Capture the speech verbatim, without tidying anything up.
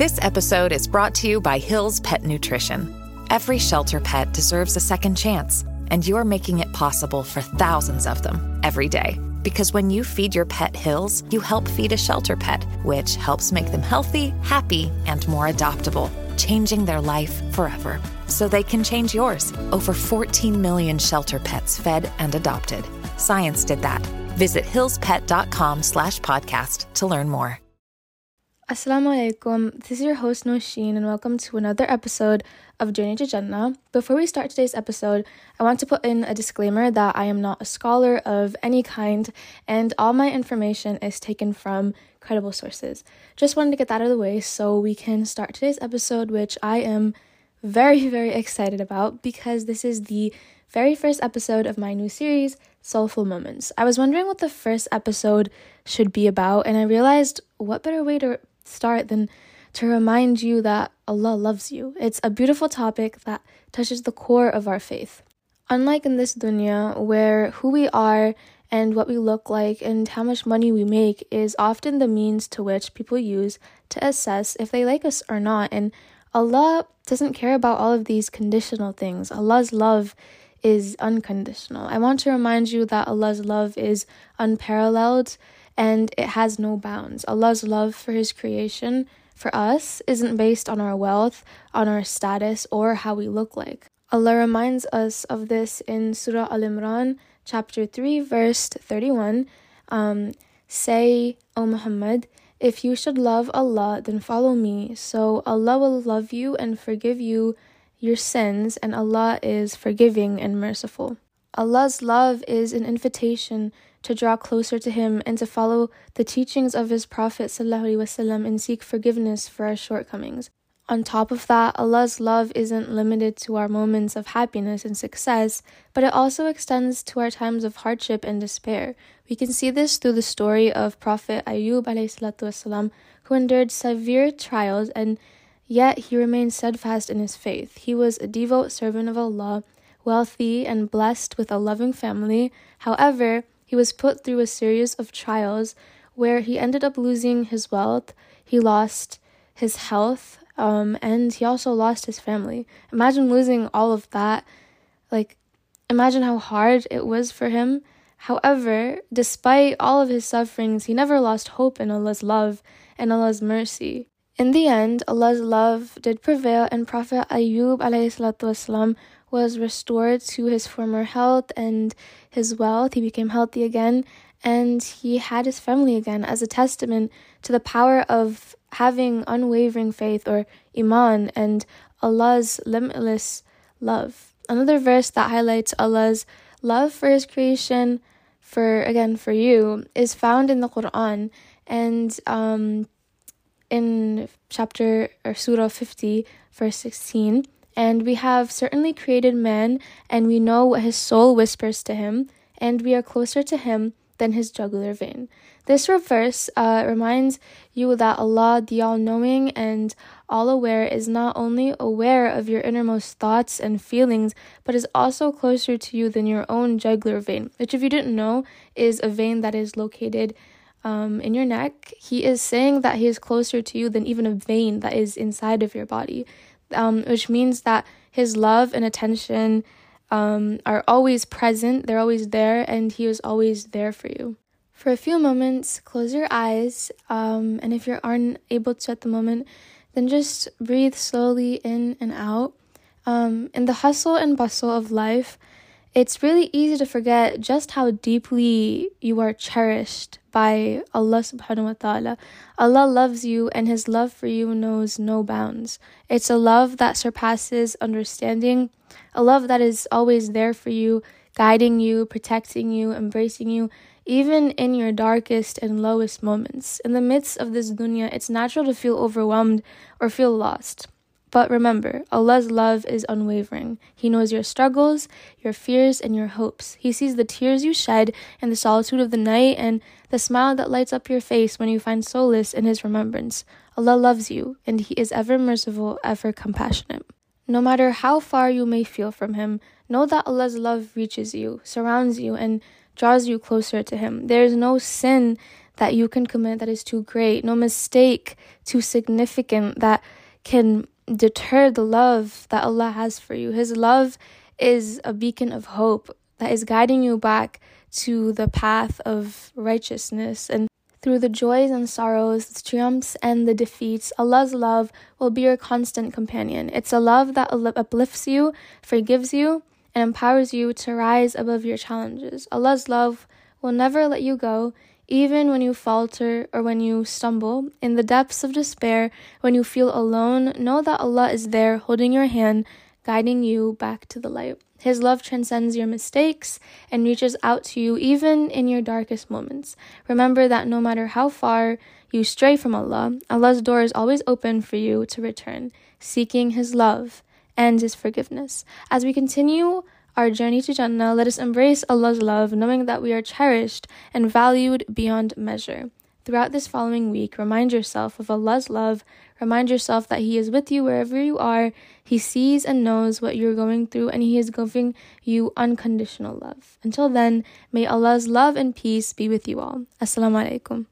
This episode is brought to you by Hill's Pet Nutrition. Every shelter pet deserves a second chance, and you're making it possible for thousands of them every day. Because when you feed your pet Hill's, you help feed a shelter pet, which helps make them healthy, happy, and more adoptable, changing their life forever. So they can change yours. Over fourteen million shelter pets fed and adopted. Science did that. Visit hillspet.com slash podcast to learn more. Assalamu alaikum. This is your host Nosheen, and welcome to another episode of Journey to Jannah. Before we start today's episode, I want to put in a disclaimer that I am not a scholar of any kind, and all my information is taken from credible sources. Just wanted to get that out of the way so we can start today's episode, which I am very, very excited about because this is the very first episode of my new series, Soulful Moments. I was wondering what the first episode should be about, and I realized what better way to start than to remind you that Allah loves you. It's a beautiful topic that touches the core of our faith. Unlike in this dunya, where who we are and what we look like and how much money we make is often the means to which people use to assess if they like us or not, and Allah doesn't care about all of these conditional things. Allah's love is unconditional. I want to remind you that Allah's love is unparalleled and it has no bounds. Allah's love for His creation, for us, isn't based on our wealth, on our status, or how we look like. Allah reminds us of this in Surah Al-Imran, chapter three, verse thirty-one. Um, Say, O Muhammad, if you should love Allah, then follow me, so Allah will love you and forgive you your sins, and Allah is forgiving and merciful. Allah's love is an invitation to draw closer to Him and to follow the teachings of His Prophet ﷺ and seek forgiveness for our shortcomings. On top of that, Allah's love isn't limited to our moments of happiness and success, but it also extends to our times of hardship and despair. We can see this through the story of Prophet Ayub ﷺ, who endured severe trials and yet he remained steadfast in his faith. He was a devout servant of Allah, wealthy and blessed with a loving family. However, he was put through a series of trials where he ended up losing his wealth, he lost his health, um, and he also lost his family. Imagine losing all of that. Like, imagine how hard it was for him. However, despite all of his sufferings, he never lost hope in Allah's love and Allah's mercy. In the end, Allah's love did prevail, and Prophet Ayub ﷺ was restored to his former health and his wealth. He became healthy again, and he had his family again as a testament to the power of having unwavering faith, or iman, and Allah's limitless love. Another verse that highlights Allah's love for His creation, for again for you, is found in the Quran, and um in chapter or Surah fifty, verse sixteen. And we have certainly created man, and we know what his soul whispers to him, and we are closer to him than his jugular vein. This verse uh, reminds you that Allah, the all-knowing and all-aware, is not only aware of your innermost thoughts and feelings, but is also closer to you than your own jugular vein, which, if you didn't know, is a vein that is located um, in your neck. He is saying that He is closer to you than even a vein that is inside of your body. Um, which means that His love and attention um, are always present, they're always there, and He is always there for you. For a few moments, close your eyes, um, and if you aren't able to at the moment, then just breathe slowly in and out. Um, in the hustle and bustle of life, it's really easy to forget just how deeply you are cherished by Allah subhanahu wa ta'ala. Allah loves you, and His love for you knows no bounds. It's a love that surpasses understanding, a love that is always there for you, guiding you, protecting you, embracing you, even in your darkest and lowest moments. In the midst of this dunya, it's natural to feel overwhelmed or feel lost. But remember, Allah's love is unwavering. He knows your struggles, your fears, and your hopes. He sees the tears you shed in the solitude of the night and the smile that lights up your face when you find solace in His remembrance. Allah loves you, and He is ever merciful, ever compassionate. No matter how far you may feel from Him, know that Allah's love reaches you, surrounds you, and draws you closer to Him. There is no sin that you can commit that is too great, no mistake too significant that can deter the love that Allah has for you. His love is a beacon of hope that is guiding you back to the path of righteousness. And through the joys and sorrows, the triumphs and the defeats, Allah's love will be your constant companion. It's a love that uplifts you, forgives you, and empowers you to rise above your challenges. Allah's love will never let you go, even when you falter or when you stumble. In the depths of despair, when you feel alone, know that Allah is there holding your hand, guiding you back to the light. His love transcends your mistakes and reaches out to you even in your darkest moments. Remember that no matter how far you stray from Allah, Allah's door is always open for you to return, seeking His love and His forgiveness. As we continue our journey to Jannah, let us embrace Allah's love, knowing that we are cherished and valued beyond measure. Throughout this following week, remind yourself of Allah's love. Remind yourself that He is with you wherever you are. He sees and knows what you're going through, and He is giving you unconditional love. Until then, may Allah's love and peace be with you all. Assalamu alaikum.